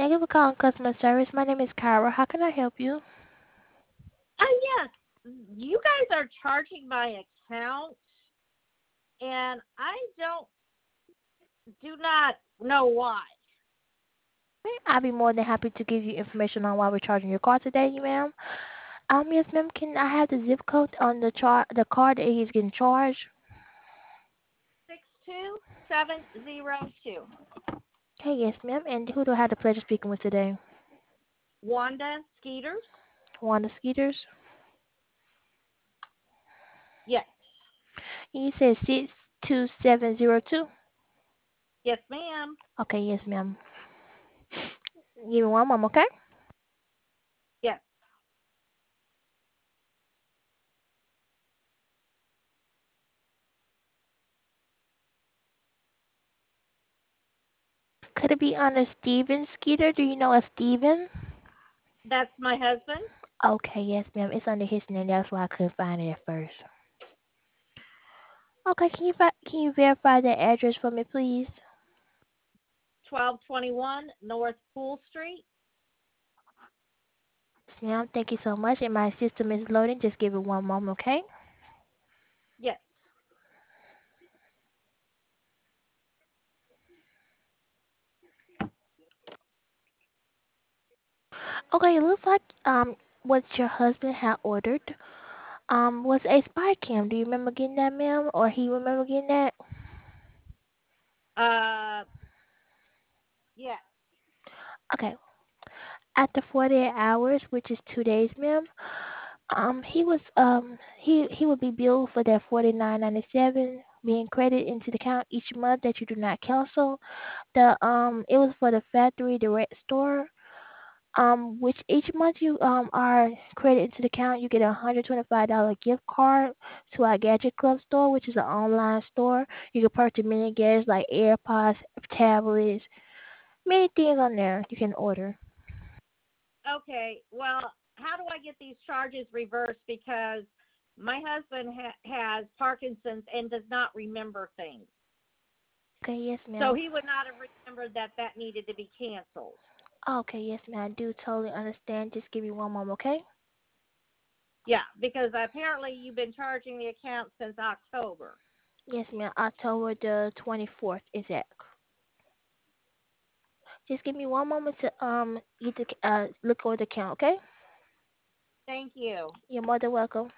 Thank you for calling customer service. My name is Kyra. How can I help you? Oh yes, you guys are charging my account, and I don't do not know why. I'll be more than happy to give you information on why we're charging your card today, ma'am. Yes, ma'am. Can I have the zip code on the card that he's getting charged? 62702. Okay, yes, ma'am. And who do I have the pleasure of speaking with today? Wanda Skeeters. Wanda Skeeters. Yes, You said 62702. yes, ma'am. Okay, yes, ma'am. Give me one moment, okay? Yes. Could it be under Steven Skeeter? Do you know a Steven? That's my husband. Okay, yes, ma'am. It's under his name. That's why I couldn't find it at first. Okay, can you verify the address for me, please? 1221 North Pool Street. Yes, ma'am. Thank you so much. And my system is loading. Just give it one moment, okay? Yes. Okay, it looks like what your husband had ordered was a spy cam. Do you remember getting that, ma'am? Or he remember getting that? Uh, yes. Okay. After 48 hours, which is 2 days, ma'am, he would be billed for that 49.97 being credited into the account each month that you do not cancel. It was for the factory direct store. Which each month you are credited into the account, you get a $125 gift card to our Gadget Club store, which is an online store. You can purchase many gadgets like AirPods, tablets, many things on there you can order. Okay. Well, how do I get these charges reversed? Because my husband has Parkinson's and does not remember things. Okay, yes, So ma'am. he would not have remembered that that needed to be canceled. Okay, yes, ma'am. I do totally understand. Just give me one moment, okay? Yeah, because apparently you've been charging the account since October. Yes, ma'am. October the 24th is that. Just give me one moment to get the look over the account, okay? Thank you. You're more than welcome.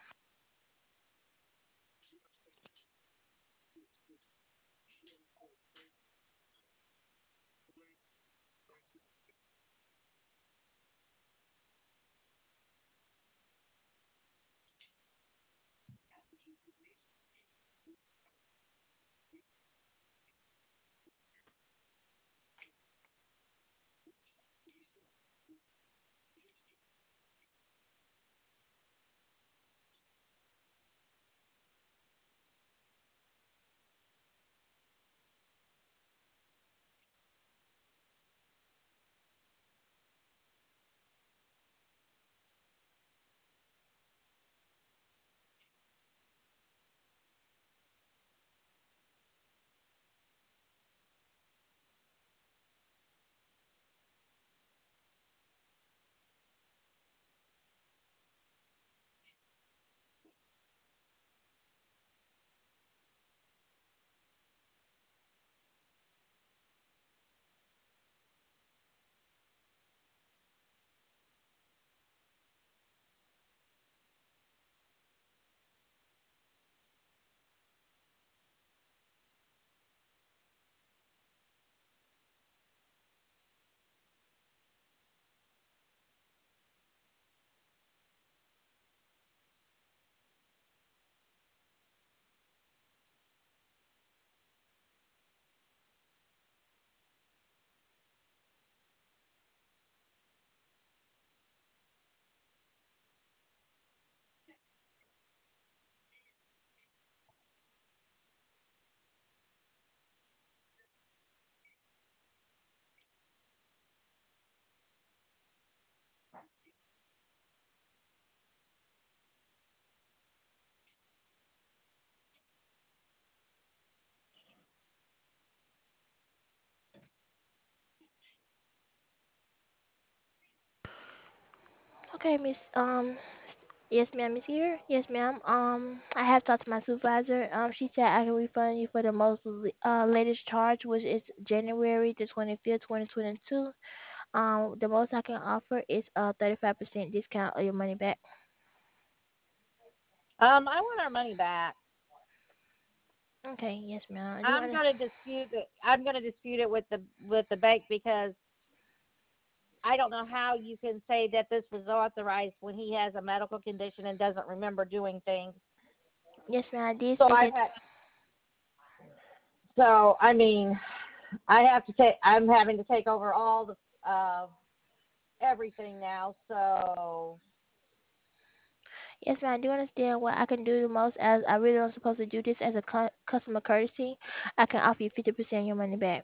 Okay, Miss. Yes, ma'am. Is here? Yes, ma'am. I have talked to my supervisor. She said I can refund you for the most latest charge, which is January the 25th, 2022. The most I can offer is 35% discount of your money back. I want our money back. Okay. Yes, ma'am. I do want to. I'm gonna dispute it with the bank because I don't know how you can say that this was authorized when he has a medical condition and doesn't remember doing things. Yes, ma'am. I did So say I've that. had so I mean I have to take I'm having to take over all the everything now. So Yes, ma'am. I do understand what I can do the most, as I really don't supposed to do this as a customer courtesy. I can offer you 50% of your money back.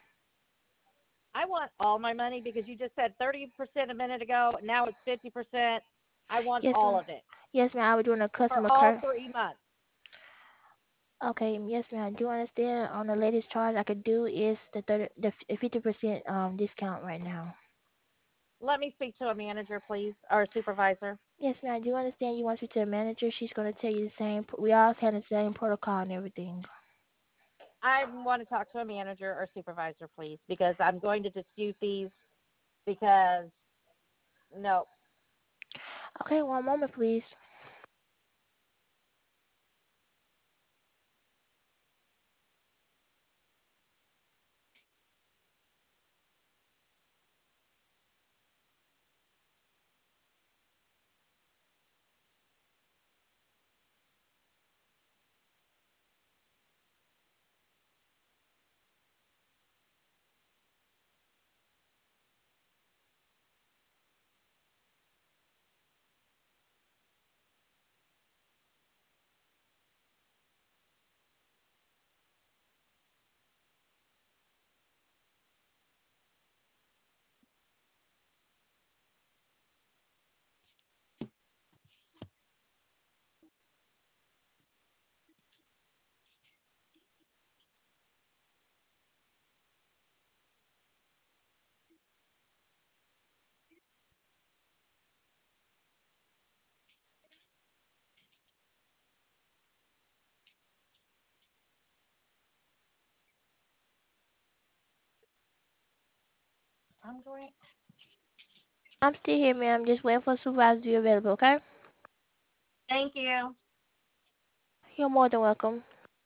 I want all my money because you just said 30% a minute ago. Now it's 50%. I want Yes, all ma'am. of it Yes, ma'am. I was doing a for customer all cur. 3 months. Okay, yes, ma'am. I do understand. On the latest charge, I could do is the 50% discount right now. Let me speak to a manager, please, or a supervisor. Yes, ma'am. I do understand you want to speak to the manager. She's gonna tell you the same. We all have the same protocol and everything. I want to talk to a manager or supervisor, please, because I'm going to dispute these because no. Okay, one moment, please. I'm going. I'm still here, ma'am. Just waiting for supervisor to be available. Okay. Thank you. You're more than welcome.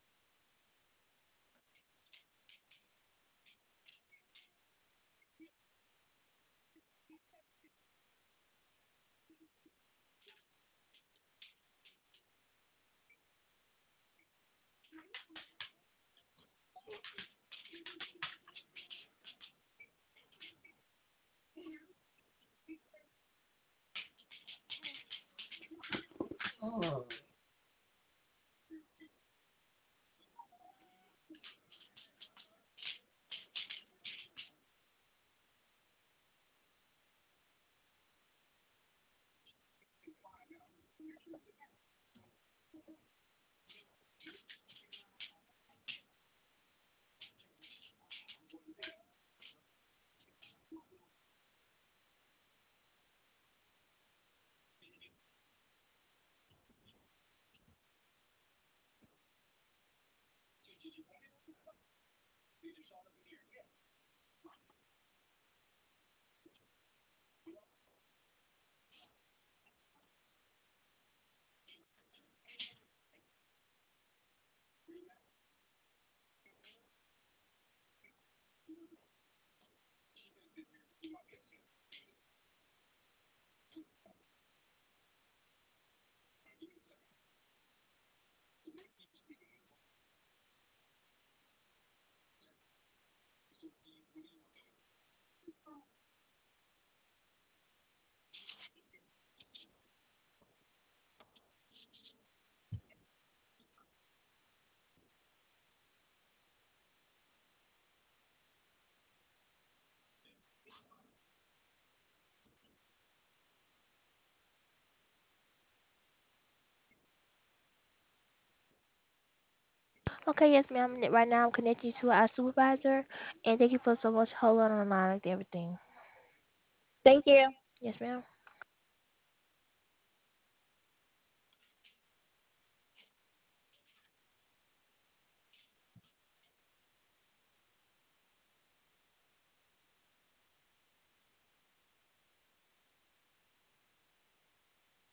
Okay, yes, ma'am. Right now, I'm connecting you to our supervisor, and thank you for so much holding on the line with everything. Thank you. Yes, ma'am.